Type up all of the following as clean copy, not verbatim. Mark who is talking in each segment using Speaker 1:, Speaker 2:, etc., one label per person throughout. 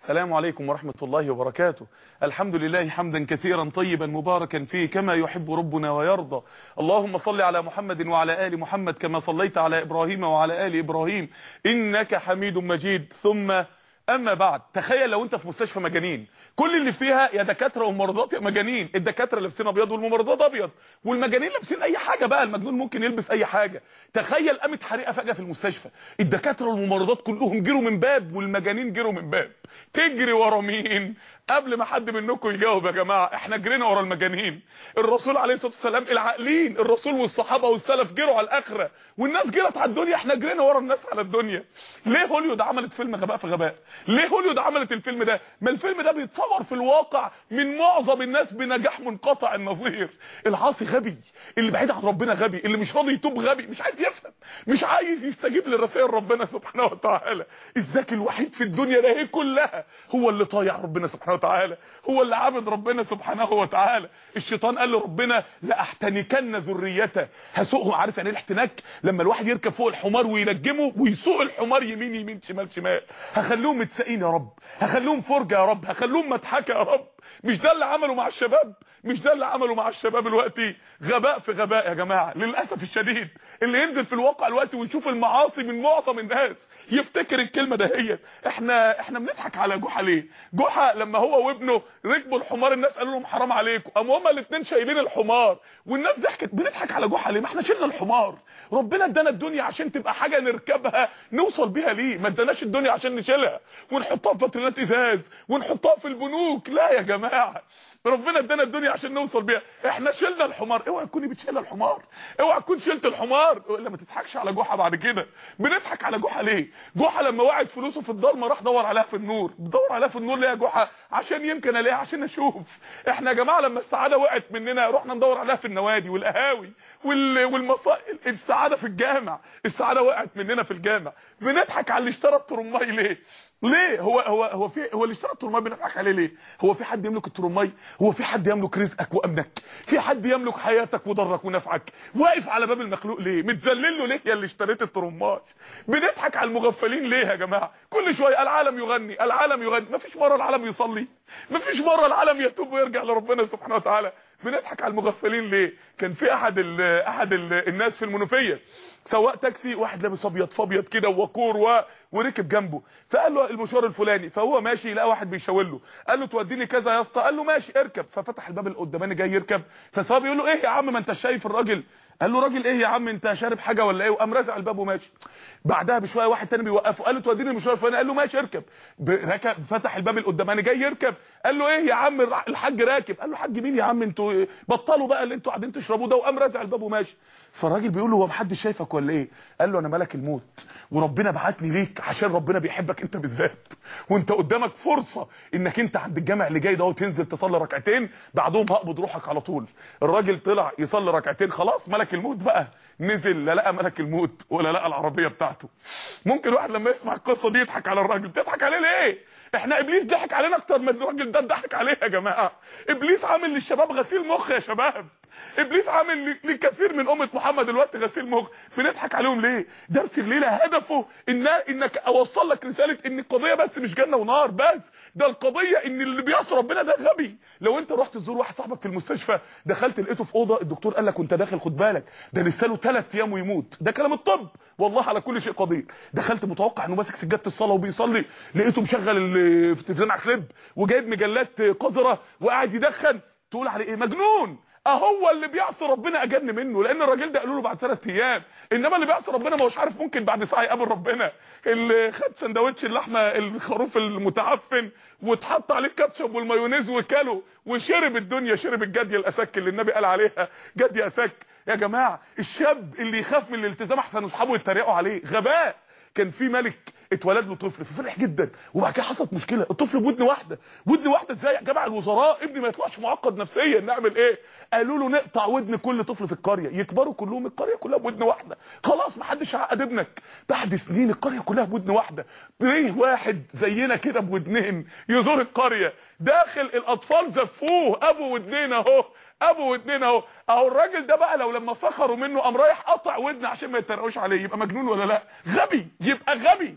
Speaker 1: السلام عليكم ورحمة الله وبركاته. الحمد لله حمدا كثيرا طيبا مباركا فيه كما يحب ربنا ويرضى. اللهم صل على محمد وعلى آل محمد كما صليت على إبراهيم وعلى آل إبراهيم إنك حميد مجيد. ثم أما بعد، تخيل لو أنت في مستشفى مجانين، كل اللي فيها يا دكاترة وممرضات يا مجانين. الدكاترة لابسين أبيض والممرضات أبيض، والمجانين لابسين أي حاجة بقى. المجنون ممكن يلبس أي حاجة. تخيل قامت حريقة فجأة في المستشفى، الدكاترة والممرضات كلهم جروا من باب والمجانين جروا من باب. تجري ورا مين؟ قبل ما حد منكم يجاوب يا جماعه، احنا جرينا ورا المجانين. الرسول عليه الصلاه والسلام العاقلين، الرسول والصحابه والسلف جروا على الاخره، والناس جرت على الدنيا. احنا جرينا ورا الناس على الدنيا. ليه هوليوود عملت فيلم غباء في غباء؟ ليه هوليوود عملت الفيلم ده؟ ما الفيلم ده بيتصور في الواقع من معظم الناس بنجاح منقطع النظير. العاصي غبي، اللي بعيد عن ربنا غبي، اللي مش راضي يتوب غبي، مش عايز يفهم، مش عايز يستجيب لرسائل ربنا سبحانه وتعالى. الذكي الوحيد في الدنيا ده هي كلها هو اللي طايع ربنا سبحانه وتعالى، هو اللي عابد ربنا سبحانه وتعالى. الشيطان قال لربنا لاحتنكن ذريته، هسوقهم. عارف يعني ايه الاحتناك؟ لما الواحد يركب فوق الحمار ويلجمه ويسوق الحمار يمين يمين شمال شمال. هخليهم متساقين يا رب، هخليهم فرجه يا رب، هخليهم مضحكه يا رب. مش ده اللي عمله مع الشباب؟ مش ده اللي عمله مع الشباب دلوقتي؟ غباء في غباء يا جماعه. للاسف الشديد اللي ينزل في الواقع دلوقتي ويشوف المعاصي من معظم الناس يفتكر الكلمه دهيت. احنا بنضحك على جحا ليه؟ جحا لما هو وابنه ركبوا الحمار، الناس قالوا لهم حرام عليكم، قاموا هما الاثنين شايلين الحمار والناس ضحكت. بنضحك على جحا ليه؟ ما احنا شلنا الحمار. ربنا ادانا الدنيا عشان تبقى حاجه نركبها نوصل بيها ليه. ما اداناش الدنيا عشان نشيلها ونحطها في بطريقات ازاز ونحطها في البنوك. لا يا جماعه، ربنا ادانا الدنيا عشان نوصل بيها. احنا شلنا الحمار. اوعى تكوني بتشيل الحمار، اوعى تكون شلت الحمار. الا ما تضحكش على جحا بعد كده. بنضحك على جحا ليه؟ جحا لما وقعت فلوسه في الضلمه راح دور عليها في النور. بدور عليها في النور ليه يا جحا؟ عشان يمكن الاقيها، عشان اشوف. احنا يا جماعه لما السعاده وقعت مننا رحنا ندور عليها في النوادي والقهاوي والمصائل. السعاده في الجامع، السعاده وقعت مننا في الجامع. بنضحك على اللي اشترى الترماي ليه؟ ليه؟ هو اللي اشترى الترماي بنضحك عليه ليه؟ هو في حد يملك الترماي؟ هو في حد يملك رزقك وامنك؟ في حد يملك حياتك وضرك ونفعك؟ واقف على باب المخلوق ليه؟ متذلل له ليه يا اللي اشتريت الترماي؟ بنضحك على المغفلين ليه يا جماعه؟ كل شويه العالم يغني، العالم يغني. مفيش مره العالم يصلي، مفيش مره العالم يتوب ويرجع لربنا سبحانه وتعالى. بنضحك على المغفلين ليه؟ كان في احد الناس في المنوفيه سواق تاكسي، واحد لابس ابيض فابيض كده ووقور وركب جنبه، فقال له المشوار الفلاني، فهو ماشي لقى واحد بيشاور له، قال له توديني كذا يا اسطى، قال له ماشي اركب. ففتح الباب القداماني جاي يركب، فالسواق بيقول له ايه يا عم ما انت شايف الراجل؟ قال له راجل ايه يا عم، انت شارب حاجه ولا ايه؟ وقام رازع الباب وماشي. بعدها بشويه واحد تاني بيوقفه، قال له توديني المشوار الفلاني، قال له ماشي اركب. ركب، فتح الباب القداماني جاي يركب، قال له ايه يا عم الحاج راكب؟ قال له حاج مين يا عم؟ انتوا بطلوا بقى اللي انتوا قاعدين تشربوه ده. وقام رازع الباب وماشي. فالراجل بيقول له هو محدش شايفك ولا ايه؟ قال له انا ملك الموت، وربنا بعتني ليك عشان ربنا بيحبك انت بالذات، وانت قدامك فرصه انك انت عند الجامع اللي جاي ده وتنزل تصلي ركعتين، بعدهم هقبض روحك على طول. الراجل طلع يصلي ركعتين، خلاص ملك الموت بقى نزل، لا لقى ملك الموت ولا لقى العربيه بتاعته. ممكن واحد لما يسمع القصه دي يضحك على الراجل. بتضحك عليه ليه؟ احنا ابليس ضحك علينا اكتر من الراجل ده ضحك عليه يا جماعه. ابليس عامل للشباب غسيل مخ يا شباب، ابليس عامل لكثير من امه محمد دلوقتي غسيل مخ. بنضحك عليهم ليه؟ درس الليله هدفه انك اوصل لك رساله ان القضيه بس مش جنه ونار بس، ده القضيه ان اللي بيعصي ربنا ده غبي. لو انت رحت تزور واحد صاحبك في المستشفى، دخلت لقيته في اوضه، الدكتور قال لك وانت داخل خد بالك ده لسه له 3 ايام ويموت، ده كلام الطب والله على كل شيء قدير. دخلت متوقع انه ماسك سجاده الصلاه وبيصلي، لقيته مشغل التلفزيون على كليب وجايب مجلات قذره وقاعد يدخن، تقول عليه ايه؟ مجنون. اهو اللي بيعصي ربنا اجن منه، لان الراجل ده قالوا له بعد 3 ايام، انما اللي بيعصي ربنا ما هوش عارف ممكن بعد ساعه يقابل ربنا. اللي خد سندوتش اللحمه الخروف المتعفن واتحط عليه الكاتشب والمايونيز وكله وشرب الدنيا، شرب الجديه الاسك اللي النبي قال عليها جديه اسك. يا جماعه الشاب اللي يخاف من الالتزام احسن اصحابه يتريقوا عليه، غباء. كان في ملك اتولد له طفل ففرح جدا، وبعد كده حصلت مشكله، الطفل بودن واحده. ودن واحده ازاي يا جماعه؟ الوزراء ابني ما يطلعش معقد نفسيا، نعمل ايه؟ قالوا له نقطع ودن كل طفل في القريه، يكبروا كلهم القريه كلها بودن واحده، خلاص ما حدش هيعقد ابنك. بعد سنين القريه كلها بودن واحده، ليه واحد زينا كده بودنين يزور القريه؟ داخل الاطفال زفوه، ابو ودنين اهو، ابو ودنين اهو. اهو الراجل ده بقى لو لما سخروا منه قام رايح قطع ودن عشان ما يتريقوش عليه، يبقى مجنون ولا لا؟ غبي، يبقى غبي.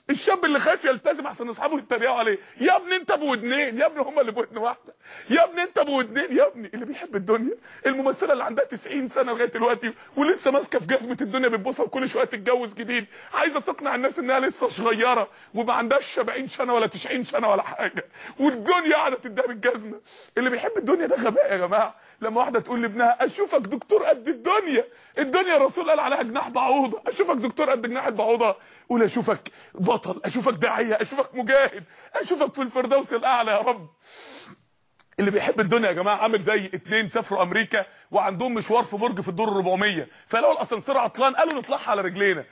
Speaker 1: الشاب اللي خايف يلتزم عشان اصحابه يتريقوا عليه. يا ابني انت ابو ودنين، يا ابني هم اللي بودن واحده، يا ابني انت ابو ودنين يا ابني. اللي بيحب الدنيا، الممثله اللي عندها 90 سنه لغايه دلوقتي ولسه ماسكه في جزمه الدنيا بتبوسها وكل شويه تتجوز جديد، عايزه تقنع الناس انها لسه صغيره وما عندهاش 70 سنه ولا 90 سنه ولا حاجه، والدنيا قاعده تديها بالجزمه. اللي بيحب الدنيا ده غباء يا جماعه. لما واحده تقول لابنها اشوفك دكتور قد الدنيا، الدنيا الرسول قال عليها جناح بعوضه، اشوفك دكتور قد جناح البعوضه، قول اشوفك بطل، اشوفك داعيه، اشوفك مجاهد، اشوفك في الفردوس الاعلى يا رب. اللي بيحب الدنيا يا جماعه عامل زي اتنين سافروا امريكا وعندهم مشوار في برج في الدور 400، فلقوا الاسانسير عطلان قالوا نطلعها على رجلينا،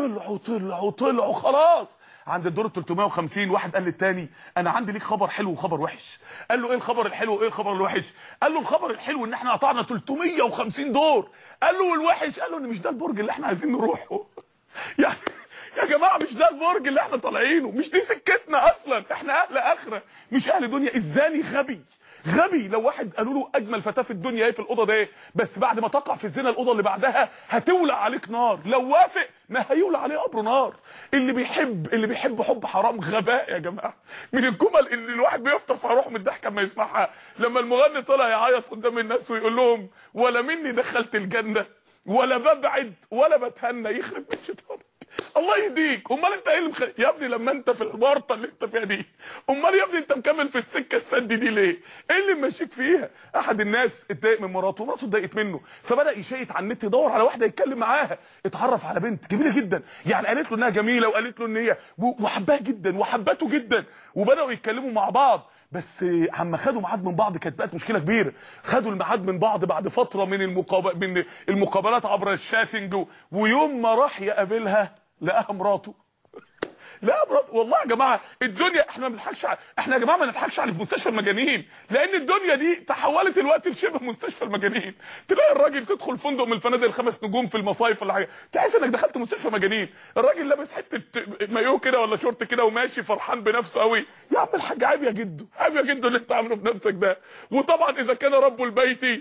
Speaker 1: فطلعوا خلاص عند الدور 350. واحد قال للتاني انا عندي ليك خبر حلو وخبر وحش. قال له ايه الخبر الحلو وايه الخبر الوحش؟ قال له الخبر الحلو ان احنا قطعنا 350 دور. قال له والوحش؟ قال له ان مش ده البرج اللي احنا عايزين نروحه. يعني يا جماعه مش ده البرج اللي احنا طالعينه، مش دي سكتنا اصلا، احنا اهل اخره مش اهل دنيا. الزاني غبي. لو واحد قالوا له اجمل فتاه في الدنيا ايه في الاوضه ده، بس بعد ما تقع في الزنا الاوضه اللي بعدها هتولع عليك نار، لو وافق ما هيولع عليه قبر نار. اللي بيحب حب حرام غباء يا جماعه. من الجمل اللي الواحد بيفطس على روحه من الضحك اما يسمعها لما المغني طلع يعيط قدام الناس ويقول لهم ولا مني دخلت الجنه ولا ببعد ولا بتهنى، يخرب بيت شيطانك. الله يهديك. امال انت ايه اللي يا ابني لما انت في الورطه اللي انت فيها دي، امال يا ابني انت مكمل في السكه السد دي ليه؟ ايه اللي ماشيك فيها؟ احد الناس اتضايق من مراته ومراته اتضايقت منه، فبدا يشيط على النت يدور على واحده يتكلم معاها. اتعرف على بنت جميله جدا، يعني قالت له انها جميله وقالت له ان هي وحبها جدا وحبته جدا، وبداوا يتكلموا مع بعض. بس عما خدوا ميعاد من بعض كانت بقت مشكله كبيره. خدوا الميعاد من بعض بعد فتره من المقابلات عبر الشاتنج، ويوم ما راح يقابلها لقاها مراته. لا مرات. والله يا جماعه الدنيا احنا ما بنضحكش احنا يا جماعه ما نضحكش على في مستشفى المجانين، لان الدنيا دي تحولت دلوقتي لشبه مستشفى المجانين. تلاقي الراجل تدخل فندق من الفنادق ال5 نجوم في المصايف ولا حاجه تحس انك دخلت مستشفى مجانين. الراجل لابس حته مايو كده ولا شورت كده وماشي فرحان بنفسه قوي. يا عم الحاج عيب يا جدو، عيب يا جدو اللي انت عامله في نفسك ده. وطبعا اذا كان رب البيت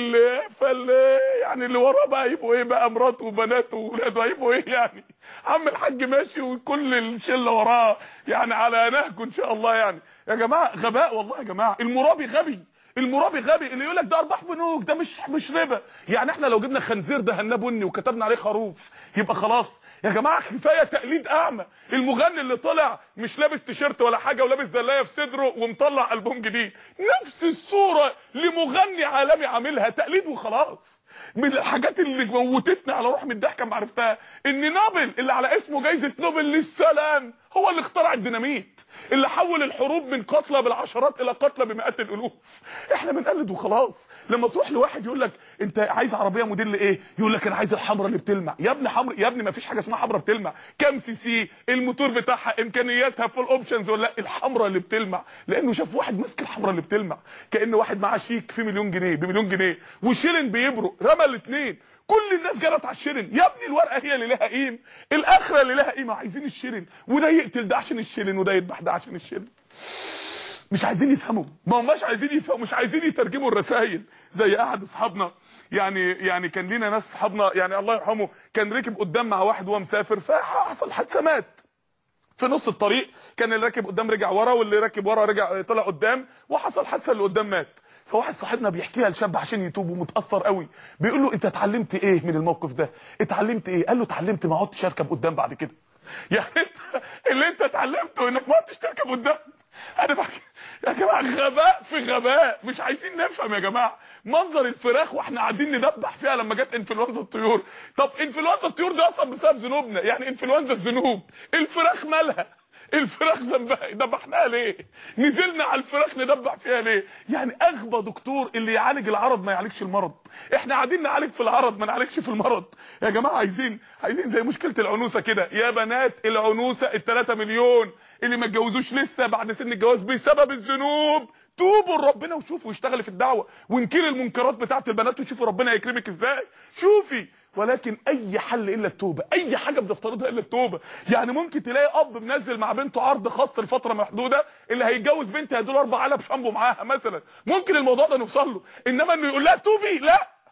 Speaker 1: يعني اللي وراه بقى يبقوا ايه بقى؟ مراته وبناته واولاده هيبقوا ايه يعني؟ عم الحاج ماشي وكل الشله وراه يعني على نهجه ان شاء الله. يعني يا جماعه غباء والله يا جماعه. المرابي غبي اللي يقول لك ده ارباح بنوك، ده مش ربا. يعني احنا لو جبنا خنزير دهناه بني وكتبنا عليه خروف يبقى خلاص يا جماعه؟ كفايه تقليد اعمى. المغني اللي طلع مش لابس تيشيرت ولا حاجه ولابس زلايه في صدره ومطلع البوم جديد، نفس الصوره لمغني عالمي عاملها تقليد وخلاص. من الحاجات اللي موتتني على روح من الضحكه ما عرفتها ان نوبل اللي على اسمه جايزه نوبل للسلام هو اللي اخترع الديناميت اللي حول الحروب من قتلى بالعشرات الى قتلى بمئات الالوف. احنا بنقلد وخلاص. لما تروح لواحد يقول لك انت عايز عربيه موديل ايه؟ يقول لك انا عايز الحمراء اللي بتلمع. يا ابني حمراء يا ابني؟ ما فيش حاجه اسمها حمراء بتلمع. كام سي سي؟ الموتور بتاعها، امكانياتها، فول اوبشنز ولا لا؟ الحمراء اللي بتلمع لانه شاف واحد ماسك الحمراء اللي بتلمع، كأن واحد معاه شيك فيه مليون جنيه بمليون جنيه وشيلن بيبرق رمى الاثنين، كل الناس جرت على الشيلن. يا ابني الورقه هي اللي لها قيمه، الاخره اللي لها قيمه. عايزين الشيلن، وده يقتل ده عشان الشيلن وده يذبح ده عشان الشيلن. مش عايزين يفهموا، ما هماش عايزين يفهموا، مش عايزين يترجموا الرسائل. زي احد اصحابنا يعني كان لينا ناس اصحابنا يعني الله يرحمه كان ركب قدام مع واحد وهو مسافر فحصل حادثه مات. في نص الطريق كان اللي راكب قدام رجع ورا واللي راكب ورا رجع طلع قدام وحصل حادثه اللي قدام مات. فواحد صاحبنا بيحكيها لشاب عشان يتوب ومتاثر قوي، بيقول له انت اتعلمت ايه من الموقف ده؟ اتعلمت ايه؟ قال له اتعلمت ما اقعدش اركب قدام بعد كده. يعني انت اللي انت اتعلمته انك ما اقعدش تركب قدام. انا بحكي يا جماعه غباء في غباء. مش عايزين نفهم يا جماعه. منظر الفراخ واحنا قاعدين ندبح فيها لما جت انفلونزا الطيور. طب انفلونزا الطيور دي اصلا بسبب ذنوبنا، يعني انفلونزا الذنوب. الفراخ مالها؟ الفراخ ذنبها ذبحناها ليه؟ نزلنا على الفراخ ندبح فيها ليه؟ يعني اغبى دكتور اللي يعالج العرض ما يعالجش المرض. احنا قاعدين نعالج في العرض ما نعالجش في المرض. يا جماعه عايزين زي مشكله العنوسه كده. يا بنات العنوسه ال3 مليون اللي ما اتجوزوش لسه بعد سن الجواز بسبب الذنوب، توبوا لربنا وشوفوا واشتغلي في الدعوه وانكري المنكرات بتاعت البنات وشوفوا ربنا يكرمك ازاي. شوفي. ولكن اي حل الا التوبه، اي حاجه بنفترضها الا التوبه. يعني ممكن تلاقي اب منزل مع بنته عرض خاص لفتره محدوده، اللي هيتجوز بنتي هيدول 4 علب شامبو معاها مثلا، ممكن الموضوع ده نوصل له. انما انه يقول لها توبي، لا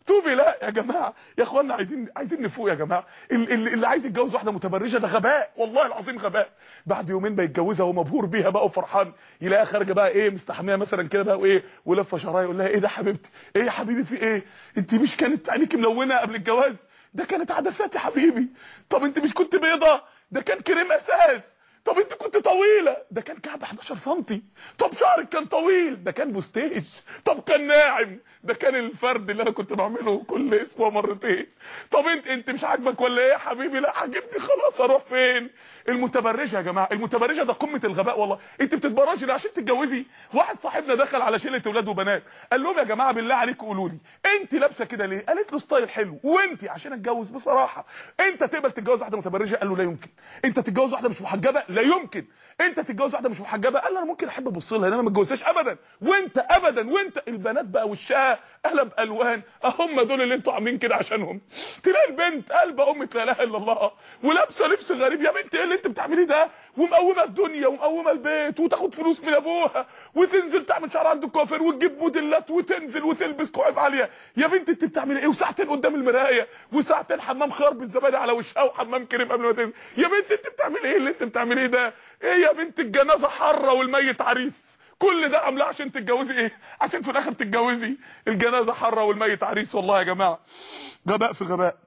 Speaker 1: توبي. لا يا جماعه يا اخوانا، عايزين نفوق يا جماعه. اللي عايز يتجوز واحده متبرجه ده غباء، والله العظيم غباء. بعد يومين بيتجوزها ومبهور بيها بقى وفرحان، يلاقيها خارجه بقى ايه مستحميه مثلا كده بقى وايه ولفه شعرها، يقول لها ايه ده حبيبتي؟ ايه يا حبيبي في ايه؟ انت مش كانت عينيكي ملونه قبل الجواز؟ ده كانت عدسات يا حبيبي. طب انت مش كنت بيضه؟ ده كان كريم اساس. طب انت كنت طويله؟ ده كان كعب 11 سم. طب شعرك كان طويل؟ ده كان بوستيج. طب كان ناعم؟ ده كان الفرد اللي انا كنت بعمله كل اسبوع مرتين. طب انت مش عاجبك ولا ايه يا حبيبي؟ لا عاجبني خلاص، اروح فين؟ المتبرجه يا جماعه، المتبرجه ده قمه الغباء والله. انت بتتبرجي ليه عشان تتجوزي؟ واحد صاحبنا دخل على شله اولاد وبنات، قال لهم يا جماعه بالله عليكم قولوا لي انت لابسه كده ليه؟ قالت له ستايل حلو. وانت عشان اتجوز بصراحه انت تقبل تتجوز واحده متبرجه؟ قال له لا يمكن. انت تتجوز واحده مش محجبه؟ لا يمكن. انت تتجوز واحده مش محجبه؟ قال له انا ممكن احب ابص لها انما ما اتجوزهاش ابدا. وانت ابدا. وانت البنات بقى وشها قلب الوان، هم دول اللي انتوا عاملين كده عشانهم. تلاقي البنت قلبه امك لا اله الا الله ولابسه لبس غريب. يا بنت ايه اللي انت بتعمليه ده؟ ومقومه الدنيا ومقومه البيت وتاخد فلوس من ابوها وتنزل تعمل شعر عند الكوافير وتجيب موديلات وتنزل وتلبس كعب عاليه. يا بنت انت بتعملي ايه؟ وساعتين قدام المرايه وساعتين حمام خيار بالزبادي على وشها وحمام كريم قبل ما تنزل. يا بنت انت بتعملي ايه اللي انت بتعمليه ده؟ ايه يا بنت الجنازه حره والميت عريس؟ كل ده عاملاه عشان تتجوزي ايه؟ عشان في الاخر تتجوزي الجنازه حره والميت عريس. والله يا جماعه غباء في غباء.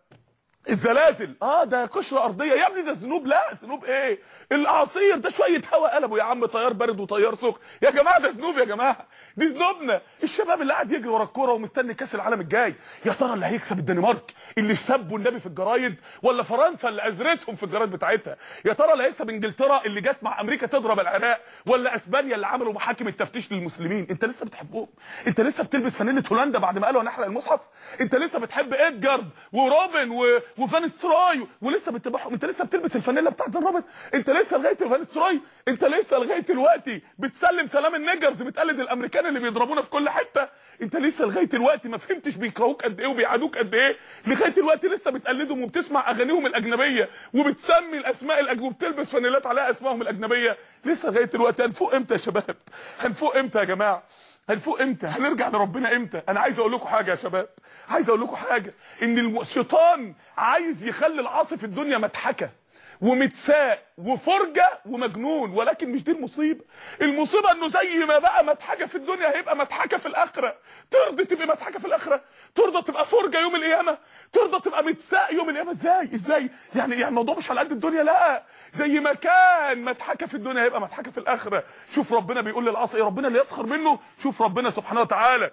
Speaker 1: الزلازل ده قشره ارضيه يا ابني، ده ذنوب. لا ذنوب ايه؟ الاعاصير ده شويه هواء قلبوا يا عم، طيار بارد وطيار سخن. يا جماعه ده ذنوب يا جماعه، دي ذنوبنا. الشباب اللي قاعد يجري ورا الكوره ومستني كاس العالم الجاي، يا ترى اللي هيكسب الدنمارك اللي سبوا النبي في الجرايد، ولا فرنسا اللي ازرتهم في الجرايد بتاعتها؟ يا ترى اللي هيكسب انجلترا اللي جت مع امريكا تضرب العراق، ولا اسبانيا اللي عملوا محاكم التفتيش للمسلمين؟ انت لسه بتحبهم؟ انت لسه بتلبس فانيله هولندا بعد ما قالوا هنحرق المصحف؟ انت لسه بتحب ادجارد وروبن وفان ستراي ولسه بتتبعهم؟ انت لسه بتلبس الفانيلا بتاعت الرابط؟ انت لسه لغايه فان ستراي؟ انت لسه لغايه دلوقتي بتسلم سلام النيجرز، بتقلد الامريكان اللي بيضربونا في كل حته؟ انت لسه لغايه دلوقتي ما فهمتش بيكرهوك قد ايه وبيعادوك قد ايه؟ لغايه دلوقتي لسه بتقلدهم وبتسمع اغانيهم الاجنبيه وبتسمي الاسماء وبتلبس فانيلات عليها اسمائهم الاجنبيه. لسه لغايه دلوقتي. هنفوق امتى يا شباب؟ هنفوق امتى يا جماعه؟ هنفوق امتى؟ هنرجع لربنا امتى؟ انا عايز اقول لكم حاجه يا شباب، عايز اقول لكم حاجه، ان الشيطان عايز يخلي العاصي في الدنيا مضحكه ومتساء وفرجه ومجنون، ولكن مش دي المصيبه. المصيبه انه زي ما بقى مضحكه في الدنيا هيبقى مضحكه في الاخره. ترضى تبقى مضحكه في الاخره؟ ترضى تبقى فرجه يوم القيامه؟ ترضى تبقى متساء يوم القيامه؟ ازاي يعني الموضوع مش على قد الدنيا. لا، زي ما كان مضحكه في الدنيا هيبقى مضحكه في الاخره. شوف ربنا بيقول للعاصي، ربنا اللي يسخر منه. شوف ربنا سبحانه وتعالى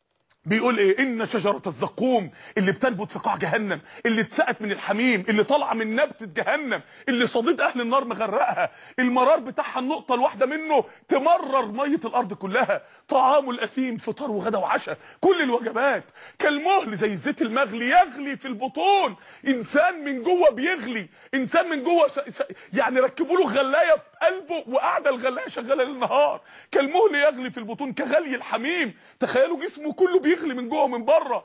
Speaker 1: بيقول ايه؟ ان شجره الزقوم اللي بتنبت في قاع جهنم، اللي اتسقت من الحميم، اللي طالعه من نبته جهنم، اللي صديد اهل النار مغرقها، المرار بتاعها النقطه الواحده منه تمرر ميه الارض كلها. طعام الاثيم فطار وغدا وعشاء، كل الوجبات كالمهل زي الزيت المغلي يغلي في البطون. انسان من جوه بيغلي، انسان من جوه يعني ركبوا له غلايه في قلبه وقاعده الغلايه شغاله ليل نهار. كالمهل يغلي في البطون كغلي الحميم. تخيلوا جسمه كله بيغلي من جوه ومن بره.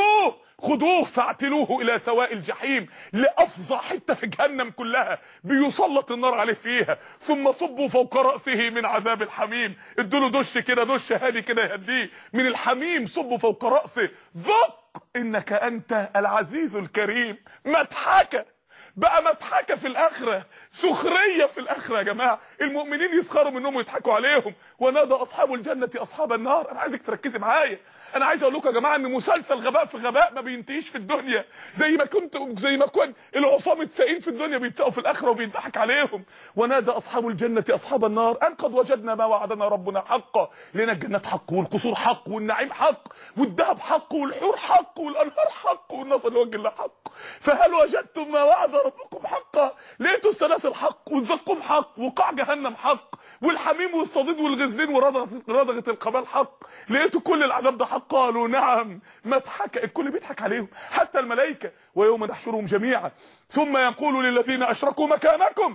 Speaker 1: خذوه فاعتلوه الى سواء الجحيم، لافظع حته في جهنم كلها بيسلط النار عليه فيها، ثم صبوا فوق راسه من عذاب الحميم. ادوا له دش كده، دش هادي كده يهديه من الحميم. صبوا فوق راسه، ذق انك انت العزيز الكريم. مضحكه بقى، مضحكه في الاخره، سخريه في الاخره. يا جماعه المؤمنين يسخروا منهم ويضحكوا عليهم. ونادى اصحاب الجنه اصحاب النار. انا عايزك تركزي معايا. انا عايز اقول لكم يا جماعه ان مسلسل غباء في غباء ما بينتهيش في الدنيا. زي ما كان العصاه متساقين في الدنيا بيتساقوا في الاخره وبيضحك عليهم. ونادى اصحاب الجنه اصحاب النار ان قد وجدنا ما وعدنا ربنا حقا. لنا الجنات حق والقصور حق والنعيم حق والذهب حق والحور حق والانهار حق والنصر لوجه الله حق. فهل وجدتم ما وعد ربكم حقا؟ لقيتوا السلاسل حق والزقوم حق وقاع جهنم حق والحميم والصديد والغزلين ورضغه القبال حق. لقيتوا كل العذاب ده حق؟ قالوا نعم. مضحكه، الكل بيضحك عليهم حتى الملائكه. ويوم نحشرهم جميعا ثم يقول للذين اشركوا مكانكم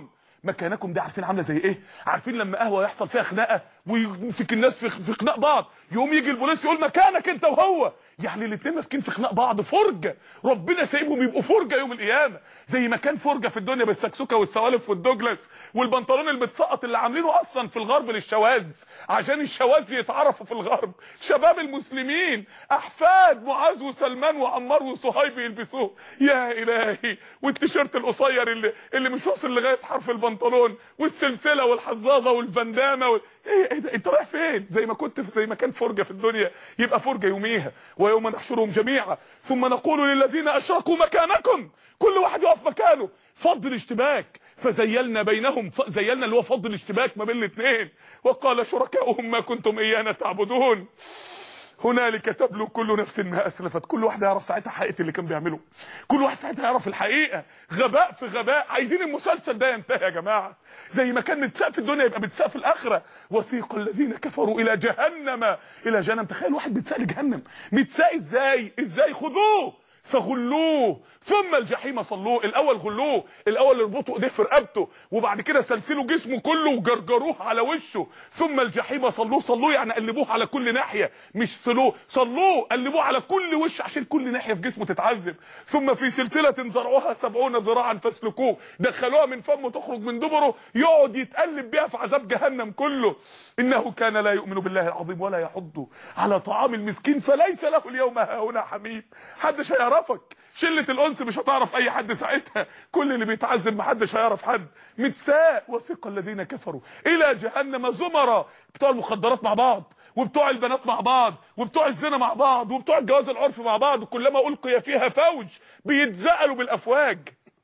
Speaker 1: مكانكم دي عارفين عامله زي ايه؟ عارفين لما قهوه يحصل فيها خناقه ويمسك الناس في خناق بعض، يقوم يجي البوليس يقول مكانك انت وهو، يعني الاثنين ماسكين في خناق بعض فرجه، ربنا سايبهم يبقوا فرجه يوم القيامه، زي ما كان فرجه في الدنيا بالسكسوكه والسوالف والدوجلاس والبنطلون اللي بتسقط اللي عاملينه اصلا في الغرب للشواذ عشان الشواذ يتعرفوا في الغرب، شباب المسلمين احفاد معاذ وسلمان وعمار وصهيب يلبسوه، يا الهي، والتيشيرت القصير اللي مش واصل لغايه حرف البنطلون، والسلسله والحظاظه والفندامه ايه ده؟ انت رايح فين؟ زي ما كان فرجه في الدنيا يبقى فرجه يوميها. ويوم نحشرهم جميعا ثم نقول للذين اشركوا مكانكم، كل واحد يقف مكانه، فض الاشتباك فزيلنا بينهم، زيلنا اللي هو فض الاشتباك ما بين الاثنين، وقال شركاؤهم ما كنتم ايانا تعبدون. هنالك تبلو كل نفس ما اسلفت، كل واحد يعرف ساعتها حقيقه اللي كان بيعمله، كل واحد ساعتها يعرف الحقيقه، غباء في غباء. عايزين المسلسل ده ينتهي يا جماعه، زي ما كان متساق في الدنيا يبقى متساق في الاخره. وسيق الذين كفروا الى جهنم، تخيل واحد متساق لجهنم، متساق ازاي؟ خذوه فغلوه ثم الجحيم صلوه. الاول غلوه، الاول اربطوا ايديه في رقبته، وبعد كده سلسلوا جسمه كله وجرجروه على وشه، ثم الجحيم صلوه يعني قلبوه على كل ناحيه، مش صلوه قلبوه على كل وش عشان كل ناحيه في جسمه تتعذب. ثم في سلسله ذرعها 70 ذراعا فاسلكوه، دخلوها من فمه تخرج من دبره، يقعد يتقلب بيها في عذاب جهنم كله. انه كان لا يؤمن بالله العظيم ولا يحض على طعام المسكين فليس له اليوم هاهنا حميم. محدش هيعرفك، شله الانس مش هتعرف اي حد ساعتها، كل اللي بيتعذب محدش هيعرف حد. متساء وسيق الذين كفروا الى جهنم زمرا، بتوع المخدرات مع بعض، وبتوع البنات مع بعض، وبتوع الزنا مع بعض، وبتوع الجواز العرفي مع بعض، وكلما القي فيها فوج بيتزقلوا بالافواج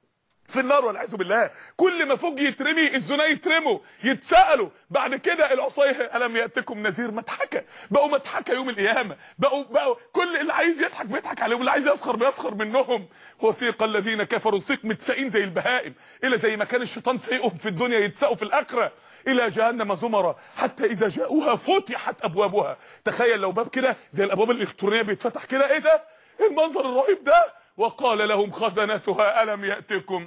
Speaker 1: في النار والعياذ بالله. كل ما فوج يترمي الزنا يترموا يتسالوا. بعد كده العصايه الم ياتكم نذير، مضحكه، بقوا مضحكه يوم القيامه، بقوا كل اللي عايز يضحك بيضحك عليهم، اللي عايز يسخر بيسخر منهم. وسيق الذين كفروا، سيق متساقين زي البهائم، الى زي ما كان الشيطان سايقهم في الدنيا يتساقوا في الاخره، الى جهنم زمرا حتى اذا جاءوها فتحت ابوابها. تخيل لو باب كده زي الابواب الالكترونيه بيتفتح كده، ايه ده؟ ايه المنظر الرهيب ده؟ وقال لهم خزنتها ألم يأتكم،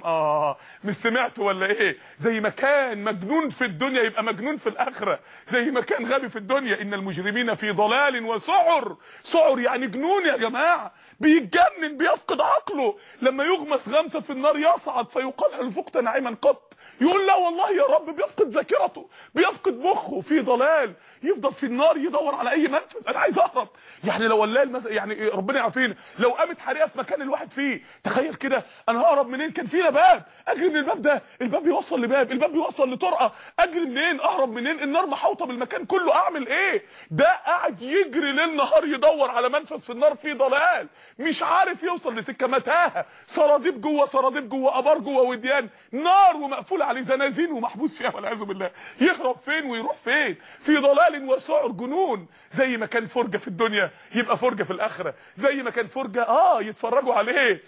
Speaker 1: مش سمعتوا ولا ايه؟ زي ما كان مجنون في الدنيا يبقى مجنون في الآخرة، زي ما كان غبي في الدنيا. إن المجرمين في ضلال وسعر، سعر يعني جنون يا جماعة، بيتجنن بيفقد عقله، لما يغمس غمسة في النار يصعد فيقال هل ذقت نعيما قط، يقول لا والله يا رب، بيفقد ذاكرته، بيفقد مخه، في ضلال، يفضل في النار يدور على اي منفذ، انا عايز اهرب. يعني لو يعني ربنا يعافينا، لو قامت حريقه في مكان الواحد فيه، تخيل كده انا ههرب منين؟ كان فينا باب، اجري من الباب ده، الباب بيوصل لباب، الباب بيوصل لطرقه، اجري منين؟ اهرب منين؟ النار محوطه بالمكان كله، اعمل ايه؟ ده قاعد يجري ليل نهار يدور على منفذ في النار، في ضلال، مش عارف يوصل لسكه، متاهه، سراديب جوه سراديب جوه، ابار جوه وديان، نار ومقفوله عليه، زنازين ومحبوس فيها والعياذ بالله، يهرب فين ويروح فين؟ في ضلال وسعر، جنون. زي ما كان فرجه في الدنيا يبقى فرجه في الاخره، زي ما كان فرجه يتفرجوا عليه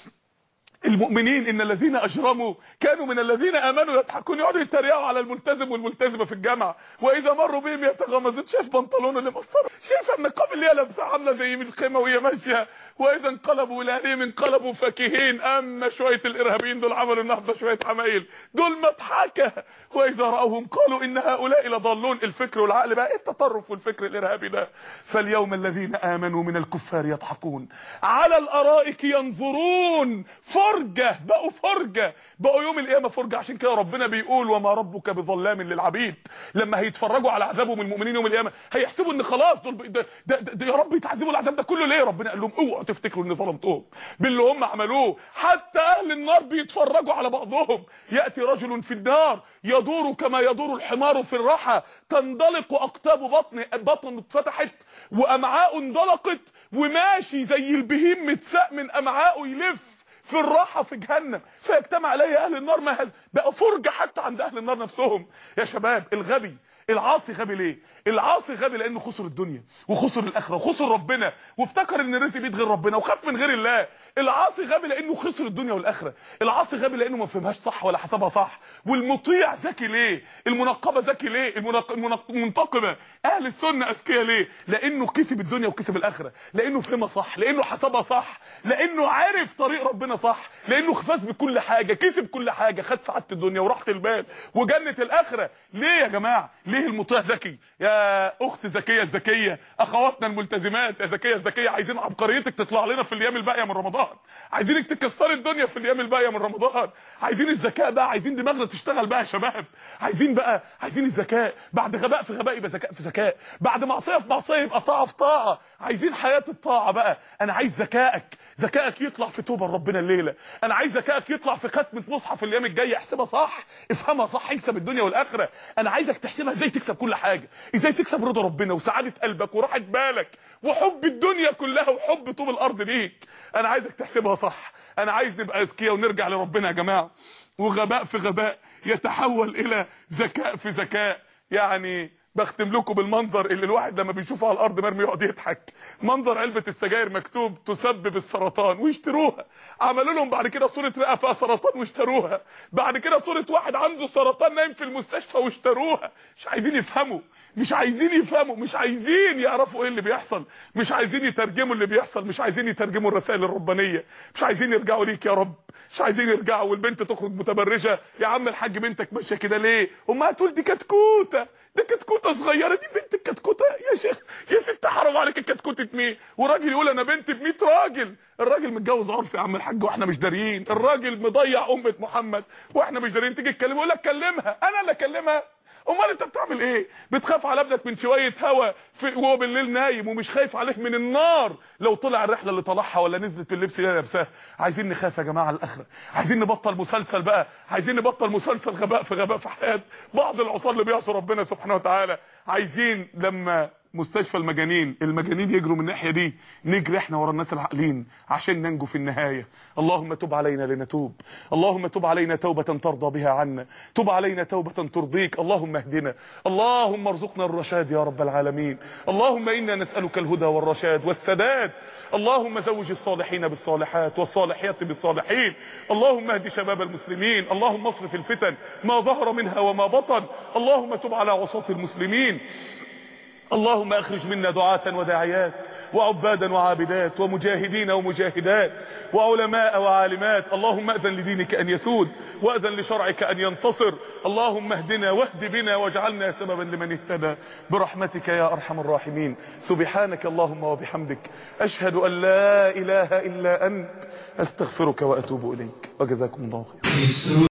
Speaker 1: المؤمنين. ان الذين اجرموا كانوا من الذين امنوا يضحكون، يقعدوا يتريقوا على الملتزم والملتزمه في الجامعه، واذا مروا بهم يتغمزون. شايف بنطلونه اللي مقصره، شايف النقاب اللي هي لابسه عامله زي من الخيمه وهي ماشيه، واذا انقلبوا الى اهلهم انقلبوا فكهين. اما شويه الارهابيين دول عملوا النهارده شويه عمايل، دول مضحكه. واذا راوهم قالوا ان هؤلاء لضالون. الفكر والعقل بقى ايه التطرف والفكر الارهابي ده؟ فاليوم الذين امنوا من الكفار يضحكون على الارائك ينظرون. فرجه، بقوا فرجه، بقوا يوم القيامه فرجه. عشان كده ربنا بيقول وما ربك بظلام للعبيد. لما هيتفرجوا على عذابهم المؤمنين يوم القيامه هيحسبوا ان خلاص دول ده يا رب يتعذبوا العذاب ده كله ليه؟ ربنا قال لهم اوعوا تفتكروا ان ظلمتهم باللي هم عملوه. حتى اهل النار بيتفرجوا على بعضهم. ياتي رجل في النار يدور كما يدور الحمار في الرحى، تندلق اقطاب بطنه اتفتحت وامعاء اندلقت، وماشي زي البهيم متساق من امعائه يلف في الراحه في جهنم، فيجتمع عليه اهل النار. ما بقى فرجه حتى عند اهل النار نفسهم. يا شباب، الغبي العاصي غبي ليه؟ العاصي غبي لانه خسر الدنيا وخسر الاخره وخسر ربنا وافتكر ان الرزق بيد غير ربنا وخاف من غير الله. العاصي غبي لانه خسر الدنيا والاخره. العاصي غبي لانه ما فهمهاش صح ولا حسبها صح. والمطيع ذكي ليه؟ المنقبه ذكي ليه؟ المنتقبه اهل السنه اذكياء ليه؟ لانه كسب الدنيا وكسب الاخره، لانه فهمها صح، لانه حسبها صح، لانه عارف طريق ربنا صح، لانه فاز بكل حاجه، كسب كل حاجه، خد سعاده الدنيا وراحه البال وجنه الاخره. ليه يا جماعه؟ ليه المطيع ذكي؟ يا اخت ذكيه الذكيه، اخواتنا الملتزمات يا ذكيه الذكيه، عايزين عبقريتك تطلع لنا في الايام الباقيه من رمضان، عايزينك تكسري الدنيا في الايام الباقيه من رمضان، عايزين الذكاء بقى، عايزين دماغنا تشتغل بقى يا شباب، عايزين الذكاء، بعد غباء في غباء يبقى ذكاء في ذكاء، بعد معصيه في معصيه يبقى طاعه في طاعه، عايزين حياه الطاعه بقى. انا عايز ذكائك يطلع في توبه لربنا الليله، انا عايز ذكائك يطلع في ختمه مصحف الايام الجايه، احسبها صح، افهمها صح، يكسب الدنيا والاخره. انا عايزك تحسبها ازاي تكسب كل حاجه، ازاي تكسب رضا ربنا وسعاده قلبك وراحه بالك وحب الدنيا كلها وحب طوب الارض ليك. انا عايزك تحسبها صح. انا عايز نبقى اذكياء ونرجع لربنا يا جماعه، وغباء في غباء يتحول الى ذكاء في ذكاء. يعني بختم لكم بالمنظر اللي الواحد لما بيشوفه على الارض مرمي يقعد يضحك، منظر علبه السجاير مكتوب تسبب السرطان ويشتروها، عملوا لهم بعد كده صوره رئه فيها سرطان واشتروها، بعد كده صوره واحد عنده سرطان نايم في المستشفى واشتروها. مش عايزين يفهموا، مش عايزين يعرفوا ايه اللي بيحصل، مش عايزين يترجموا اللي بيحصل، مش عايزين يترجموا الرسائل الربانيه، مش عايزين يرجعوا ليك يا رب، مش عايزين يرجعوا. والبنت تخرج متبرجه، يا عم الحاج بنتك ماشيه كده ليه؟ امها تقول دي كتكوته، ده كتكوته صغيره، دي بنت الكتكوته يا شيخ يا ست حرام عليك، الكتكوته مين؟ وراجل يقول انا بنت ب 100 راجل، الراجل متجوز عرفي يا عم الحاج واحنا مش داريين، الراجل مضيع امه محمد واحنا مش داريين. تيجي تكلمه يقول لك كلمها، انا اللي اكلمها؟ امال انت بتعمل ايه؟ بتخاف على ابنك من شويه هوا وهو بالليل نايم، ومش خايف عليه من النار لو طلع الرحله اللي طلعها ولا نزلت باللبس اللي لابساه. عايزين نخاف يا جماعه على الاخره، عايزين نبطل مسلسل بقى، عايزين نبطل مسلسل غباء في غباء في حياه بعض العصاه اللي بيعصوا ربنا سبحانه وتعالى. عايزين لما مستشفى المجانين يجروا من الناحيه دي، نجري احنا ورا الناس العاقلين عشان ننجو في النهايه. اللهم تب علينا لنتوب، اللهم تب علينا توبه ترضى بها عنا، تب علينا توبه ترضيك. اللهم اهدنا، اللهم ارزقنا الرشاد يا رب العالمين. اللهم انا نسالك الهدى والرشاد والسداد. اللهم زوج الصالحين بالصالحات والصالحات بالصالحين. اللهم اهد شباب المسلمين. اللهم اصرف الفتن ما ظهر منها وما بطن. اللهم تب على عصاة المسلمين. اللهم اخرج منا دعاة وداعيات وعبادا وعابدات ومجاهدين ومجاهدات وعلماء وعالمات. اللهم اذن لدينك ان يسود واذن لشرعك ان ينتصر. اللهم اهدنا واهد بنا واجعلنا سببا لمن اهتدى برحمتك يا ارحم الراحمين. سبحانك اللهم وبحمدك، اشهد ان لا اله الا انت، استغفرك واتوب اليك، وجزاكم الله خيرا.